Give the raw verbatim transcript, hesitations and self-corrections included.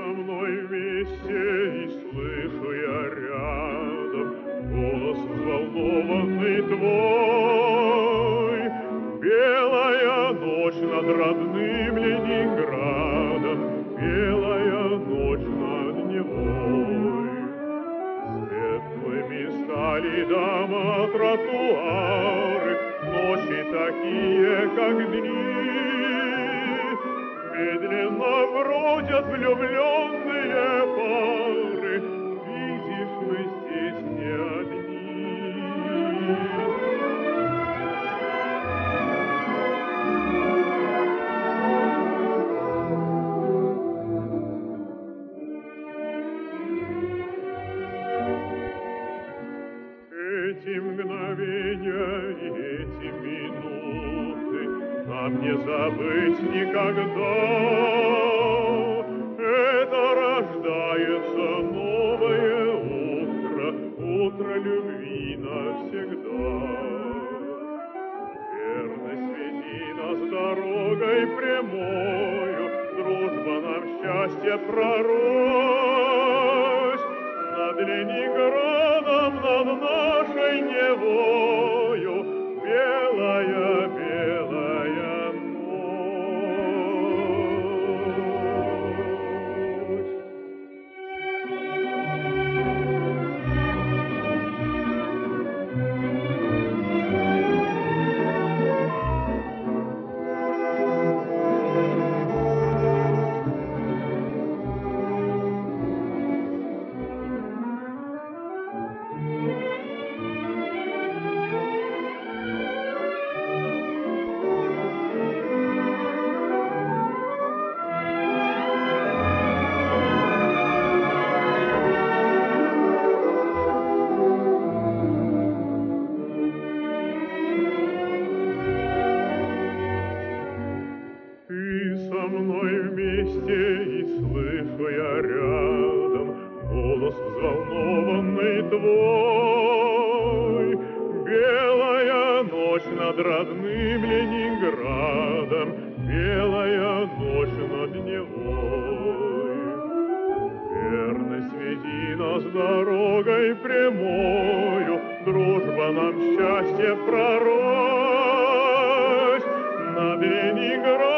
мной вместе, и слышу я рядом голос взволнованный твой. Белая ночь над родным Ленинградом, белая ночь над Невой. Светлыми стали дома, тротуары, ночи такие, как дни. Медленно бродят влюбленные пары, видишь, мы здесь не одни. Эти мгновения, эти минуты нам не забыть никогда. Это рождается новое утро, утро любви навсегда. Верность веди нас дорогой прямою, дружба нам счастье пророчь. Над Ленинградом, над нашей Невою белая, белая ночь. Ты со мной вместе, и слышу я рядом голос взволнованный твой. Белая ночь над родным Ленинградом, белая ночь над Невой. Верность веди нас дорогой прямою, дружба нам счастье пророчь. Над Ленинградом,